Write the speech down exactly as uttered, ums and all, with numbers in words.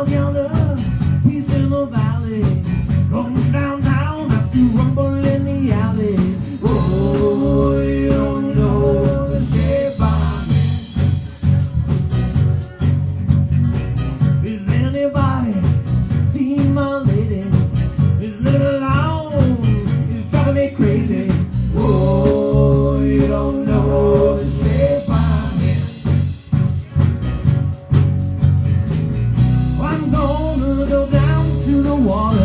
out yonder, peace in the valley. Come downtown, have to rumble in the alley. Oh, you don't know the shape I'm in. Is anybody seen my lady? This little town is driving me crazy. Oh, you don't know the shape I'm in. I'm gonna go down to the water.